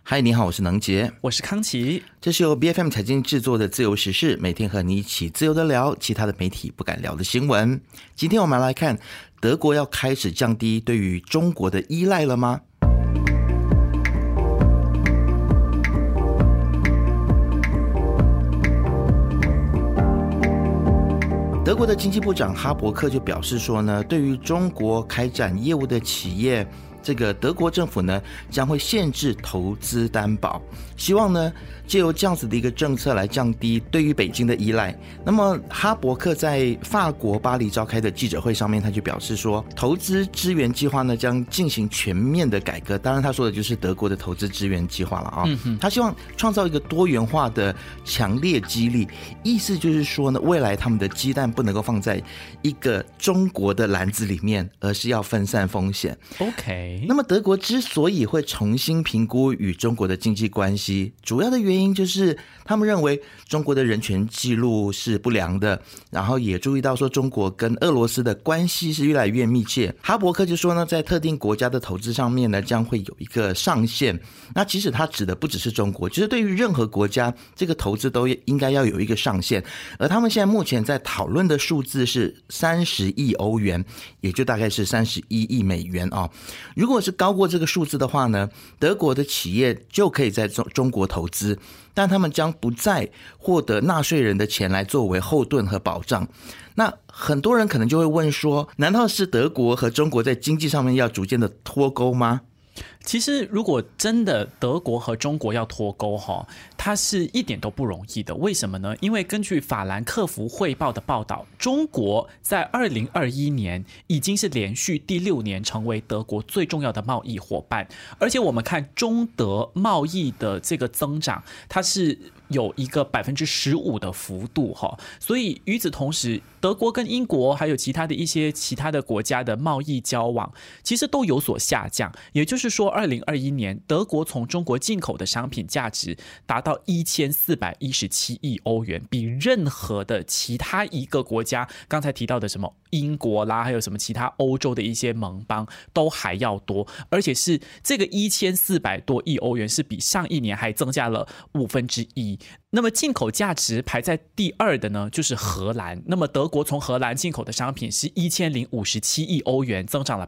嗨，你好，我是能杰， 我是康琪， 这是由 BFM 财经制作的自由时事，每天和你一起自由的聊其他的媒体不敢聊的新闻。今天我们来看，德国要开始降低对于中国的依赖了吗？德国的经济部长哈伯克就表示说呢，对于中国开展业务的企业，这个德国政府呢将会限制投资担保，希望呢藉由这样子的一个政策来降低对于北京的依赖。那么哈伯克在法国巴黎召开的记者会上面，他就表示说，投资支援计划呢将进行全面的改革。当然他说的就是德国的投资支援计划了啊。他希望创造一个多元化的强烈激励，意思就是说呢，未来他们的鸡蛋不能够放在一个中国的篮子里面，而是要分散风险。 OK， 那么德国之所以会重新评估与中国的经济关系，主要的原因就是他们认为中国的人权记录是不良的，然后也注意到说中国跟俄罗斯的关系是越来越密切。哈伯克就说呢，在特定国家的投资上面呢，将会有一个上限。那其实他指的不只是中国，就是对于任何国家，这个投资都应该要有一个上限。而他们现在目前在讨论的数字是30亿欧元，也就大概是31亿美元啊。如果是高过这个数字的话呢，德国的企业就可以在中国投资，但他们将不再获得纳税人的钱来作为后盾和保障。那很多人可能就会问说，难道是德国和中国在经济上面要逐渐的脱钩吗？ 其实如果真的德国和中国要脱钩，它是一点都不容易的。为什么呢？因为根据法兰克福汇报的报道，中国在2021年已经是连续第6年成为德国最重要的贸易伙伴。而且我们看中德贸易的这个增长，它是有一个15%的幅度，所以与此同时，德国跟英国还有其他的国家的贸易交往其实都有所下降。也就是说2021年德国从中国进口的商品价值达到1417亿欧元，比任何的其他一个国家，刚才提到的什么英国啦，还有什么其他欧洲的一些盟邦都还要多。而且是这个1400多亿欧元是比上一年还增加了1/5。那么进口价值排在第2的呢，就是荷兰。那么德国从荷兰进口的商品是1057亿欧元，增长了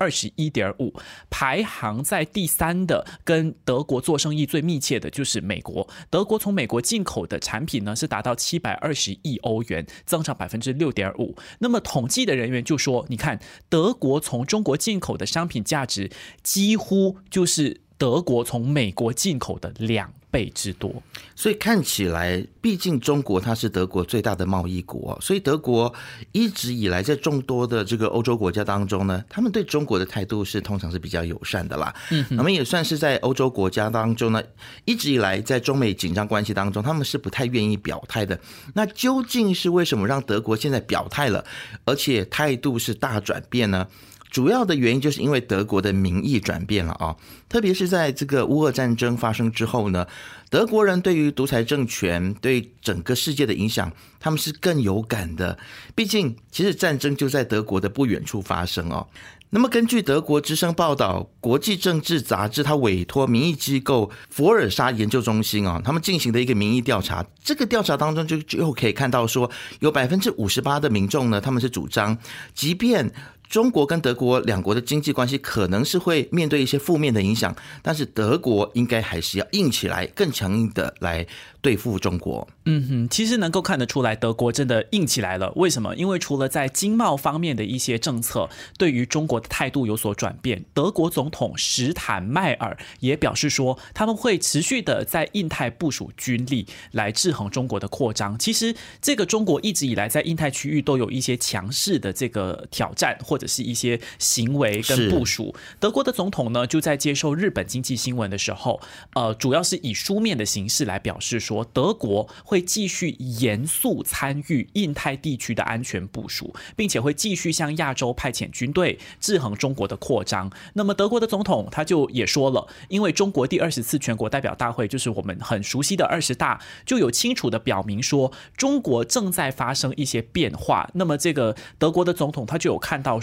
21.5%。排行在第3的，跟德国做生意最密切的就是美国。德国从美国进口的产品呢，是达到720亿欧元，增长6.5%。那么统计的人员就说，你看德国从中国进口的商品价值几乎就是德国从美国进口的2倍之多。 所以看起来，毕竟中国它是德国最大的贸易国，所以德国一直以来在众多的这个欧洲国家当中呢，他们对中国的态度是通常是比较友善的啦。那么也算是在欧洲国家当中呢，一直以来在中美紧张关系当中，他们是不太愿意表态的。那究竟是为什么让德国现在表态了，而且态度是大转变呢？主要的原因就是因为德国的民意转变了啊，特别是在这个乌俄战争发生之后呢，德国人对于独裁政权对整个世界的影响，他们是更有感的。毕竟其实战争就在德国的不远处发生哦。那么根据德国之声报道，国际政治杂志它委托民意机构伏尔沙研究中心他们进行的一个民意调查，这个调查当中就可以看到说，有58%的民众呢，他们是主张，即便中国跟德国两国的经济关系可能是会面对一些负面的影响，但是德国应该还是要硬起来，更强硬的来对付中国。 其实能够看得出来，德国真的硬起来了。为什么？因为除了在经贸方面的一些政策对于中国的态度有所转变，德国总统史坦迈尔也表示说，他们会持续的在印太部署军力来制衡中国的扩张。其实这个中国一直以来在印太区域都有一些强势的这个挑战，或者是一些行为跟部署。德国的总统呢，就在接受日本经济新闻的时候，主要是以书面的形式来表示说，德国会继续严肃参与印太地区的安全部署，并且会继续向亚洲派遣军队制衡中国的扩张。那么德国的总统他就也说了，因为中国第20次全国代表大会，就是我们很熟悉的20大，就有清楚的表明说中国正在发生一些变化。那么这个德国的总统他就有看到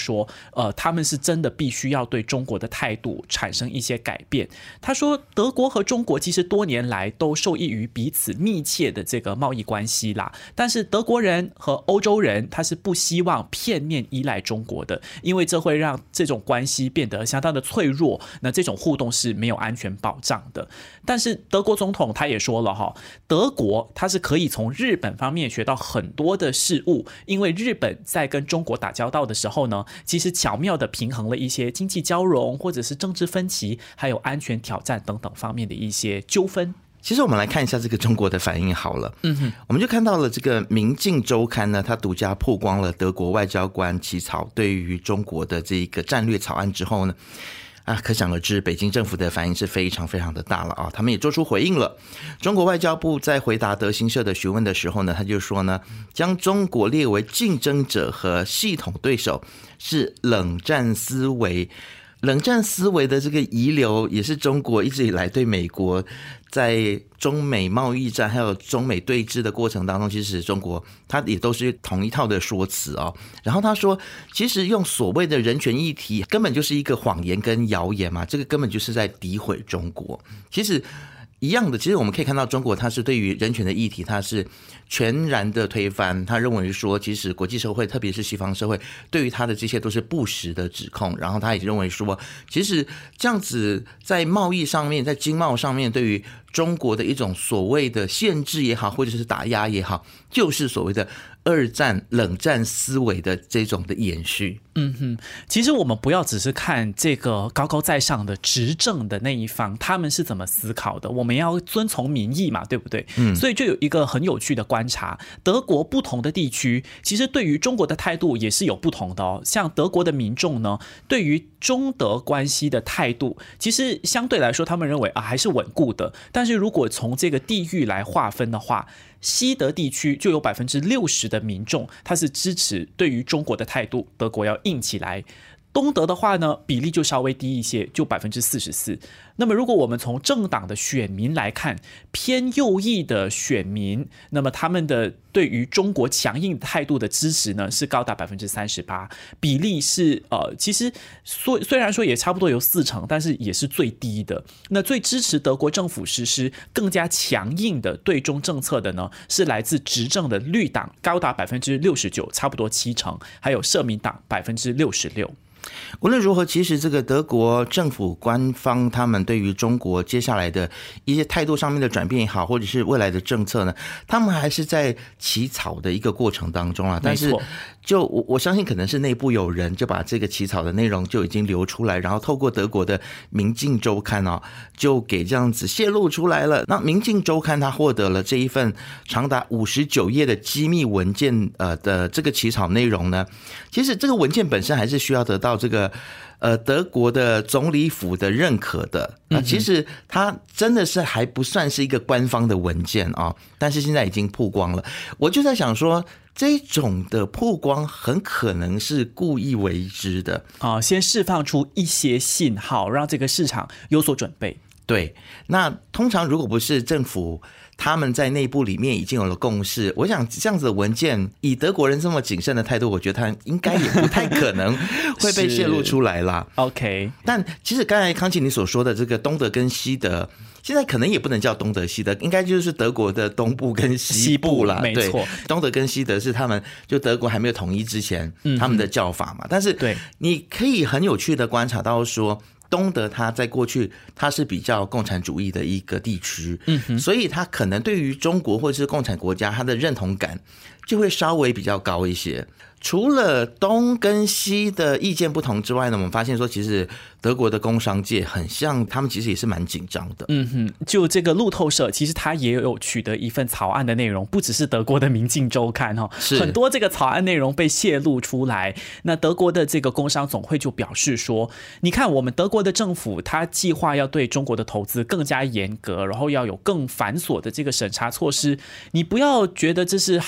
说，他们是真的必须要对中国的态度产生一些改变。他说，德国和中国其实多年来都受益于彼此密切的这个贸易关系啦，但是德国人和欧洲人他是不希望片面依赖中国的，因为这会让这种关系变得相当的脆弱，那这种互动是没有安全保障的。但是德国总统他也说了哈，德国他是可以从日本方面学到很多的事物，因为日本在跟中国打交道的时候呢，其实巧妙的平衡了一些经济交融或者是政治分歧，还有安全挑战等等方面的一些纠纷。 其实我们来看一下这个中国的反应好了，我们就看到了这个《明镜周刊》呢，它独家曝光了德国外交官起草对于中国的这个战略草案之后呢，可想而知，北京政府的反应是非常非常的大了啊！他们也做出回应了。中国外交部在回答德新社的询问的时候呢，他就说呢，将中国列为竞争者和系统对手是冷战思维。冷战思维的这个遗留，也是中国一直以来对美国在中美贸易战还有中美对峙的过程当中，其实中国它也都是同一套的说辞哦。然后他说，其实用所谓的人权议题，根本就是一个谎言跟谣言嘛，这个根本就是在诋毁中国。其实一样的，其实我们可以看到中国它是对于人权的议题它是全然的推翻，他认为说其实国际社会特别是西方社会对于他的这些都是不实的指控，然后他也认为说其实这样子在贸易上面在经贸上面对于中国的一种所谓的限制也好或者是打压也好，就是所谓的二战冷战思维的这种的延续。 其实我们不要只是看这个高高在上的执政的那一方他们是怎么思考的，我们要遵从民意嘛，对不对？所以就有一个很有趣的观察，德国不同的地区其实对于中国的态度也是有不同的哦。像德国的民众呢，对于中德关系的态度其实相对来说他们认为还是稳固的，但是如果从这个地域来划分的话，西德地区就有 60% 的民众他是支持对于中国的态度德国要硬起来，东德的话呢比例就稍微低一些，就 44%。 那么如果我们从政党的选民来看，偏右翼的选民，那么他们的对于中国强硬态度的支持呢是高达 38%， 比例是其实虽然说也差不多有40%，但是也是最低的。那最支持德国政府实施更加强硬的对中政策的呢，是来自执政的绿党，高达 69%， 差不多70%，还有社民党 66%。 无论如何，其实这个德国政府官方他们对于中国接下来的一些态度上面的转变也好，或者是未来的政策呢，他们还是在起草的一个过程当中啊。但是就我相信可能是内部有人就把这个起草的内容就已经流出来，然后透过德国的《明镜周刊》就给这样子泄露出来了。那《明镜周刊》它获得了这一份长达59页的机密文件的这个起草内容呢，其实这个文件本身还是需要得到这个德国的总理府的认可的。其实它真的是还不算是一个官方的文件啊，但是现在已经曝光了。我就在想说，这种的曝光很可能是故意为之的先释放出一些信号，让这个市场有所准备。 对，那通常如果不是政府他们在内部里面已经有了共识，我想这样子的文件以德国人这么谨慎的态度，我觉得他应该也不太可能会被泄露出来啦。 OK， 但其实刚才康琪你所说的这个东德跟西德，现在可能也不能叫东德西德，应该就是德国的东部跟西部啦。 没错， 东德跟西德是他们就德国还没有统一之前他们的叫法嘛。但是你可以很有趣的观察到说，东德它在过去它是比较共产主义的一个地区，所以它可能对于中国或者是共产国家它的认同感就会稍微比较高一些。除了东跟西的意见不同之外呢，我们发现说其实德国的工商界很像，他们其实也是蛮紧张的。 就这个路透社其实他也有取得一份草案的内容，不只是德国的《明镜周刊》很多这个草案内容被泄露出来。那德国的这个工商总会就表示说，你看我们德国的政府他计划要对中国的投资更加严格，然后要有更繁琐的这个审查措施，你不要觉得这是好事，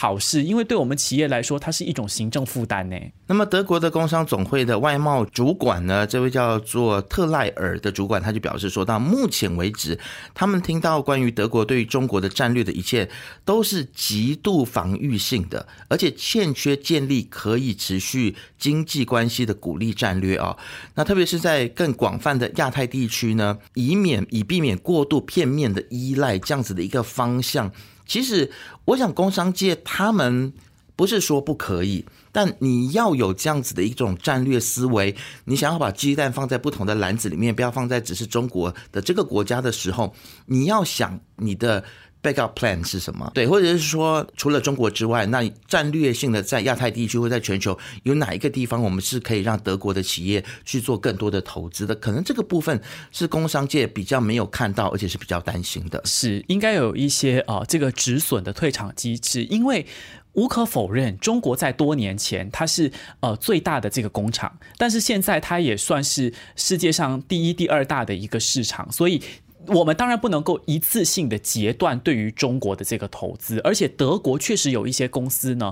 因为对我们企业来说，它是一种行政负担呢。 那么德国的工商总会的外贸主管呢，这位叫做特赖尔的主管，他就表示说，到目前为止，他们听到关于德国对于中国的战略的一切都是极度防御性的，而且欠缺建立可以持续经济关系的鼓励战略啊。那特别是在更广泛的亚太地区呢，以避免过度片面的依赖这样子的一个方向。其实我想工商界他们不是说不可以，但你要有这样子的一种战略思维，你想要把鸡蛋放在不同的篮子里面，不要放在只是中国的这个国家的时候，你要想你的backup plan 是什么？对，或者是说除了中国之外，那战略性的在亚太地区或在全球有哪一个地方我们是可以让德国的企业去做更多的投资的？可能这个部分是工商界比较没有看到，而且是比较担心的。 是应该有一些这个止损的退场机制，因为无可否认，中国在多年前它是最大的这个工厂，但是现在它也算是世界上第一、第二大的一个市场，所以我们当然不能够一次性的截断对于中国的这个投资，而且德国确实有一些公司呢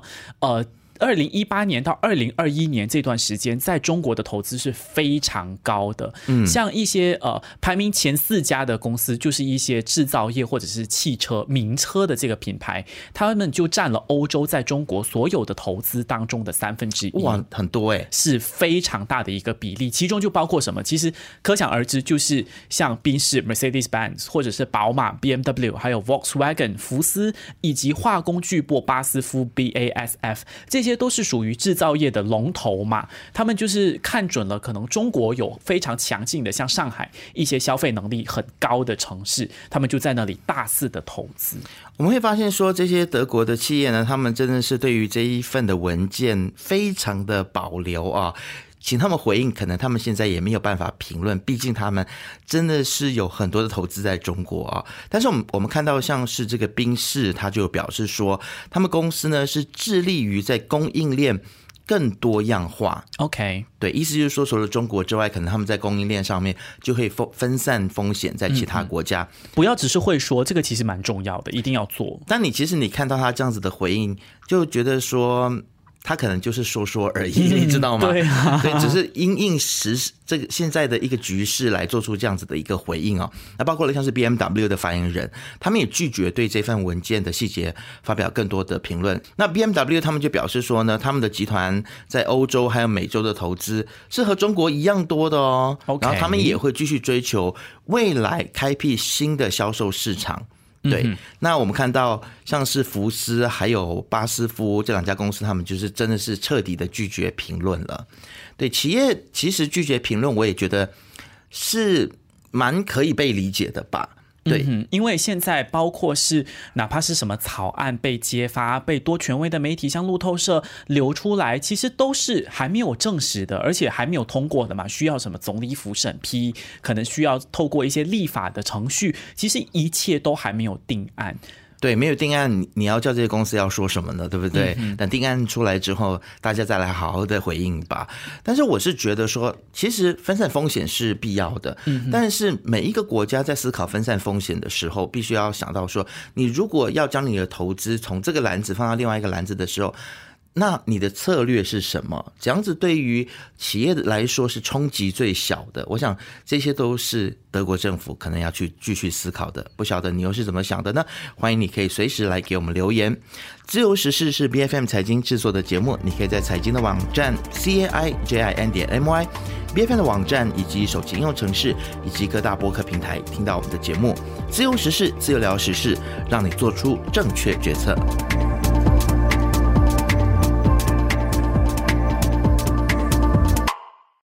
，2018年到2021年这段时间，在中国的投资是非常高的。像一些排名前4家的公司，就是一些制造业或者是汽车、名车的这个品牌，他们就占了欧洲在中国所有的投资当中的1/3。 哇，很多欸， 是非常大的一个比例。其中就包括什么？其实可想而知，就是像宾士 Mercedes-Benz 或者是宝马 BMW， 还有 Volkswagen 福斯，以及化工巨擘巴斯夫 BASF， 这些都是属于制造业的龙头嘛，他们就是看准了可能中国有非常强劲的像上海一些消费能力很高的城市，他们就在那里大肆的投资。 我们会发现说，这些德国的企业呢，他们真的是对于这一份的文件非常的保留啊，请他们回应，可能他们现在也没有办法评论，毕竟他们真的是有很多的投资在中国啊。但是我们看到像是这个宾士，他就表示说，他们公司呢是致力于在供应链更多样化。 OK， 对，意思就是说，除了中国之外，可能他们在供应链上面就可以分散风险在其他国家。 不要只是会说，这个其实蛮重要的，一定要做。 但其实你看到他这样子的回应，就觉得说他可能就是说说而已，你知道吗？ 对啊， 对，只是因应这个现在的一个局势来做出这样子的一个回应哦。那包括了像是 BMW 的发言人，他们也拒绝对这份文件的细节发表更多的评论。那 BMW 他们就表示说呢，他们的集团在欧洲还有美洲的投资是和中国一样多的哦。然后他们也会继续追求未来开辟新的销售市场。对，那我们看到像是福斯还有巴斯夫这2家公司，他们就是真的是彻底的拒绝评论了。对，企业其实拒绝评论，我也觉得是蛮可以被理解的吧。对， 因为现在包括是哪怕是什么草案被揭发，被多权威的媒体像路透社流出来，其实都是还没有证实的，而且还没有通过的嘛，需要什么总理府审批，可能需要透过一些立法的程序，其实一切都还没有定案。 对，没有定案，你要叫这些公司要说什么呢？对不对？等定案出来之后，大家再来好好的回应吧。但是我是觉得说，其实分散风险是必要的，但是每一个国家在思考分散风险的时候，必须要想到说，你如果要将你的投资从这个篮子放到另外一个篮子的时候，那你的策略是什么？这样子对于企业来说是冲击最小的。我想这些都是德国政府可能要去继续思考的。不晓得你又是怎么想的呢？欢迎你可以随时来给我们留言。自由时事是 BFM 财经制作的节目，你可以在财经的网站 caijin.my、BFM 的网站以及手机应用程式以及各大播客平台听到我们的节目。自由时事，自由聊时事，让你做出正确决策。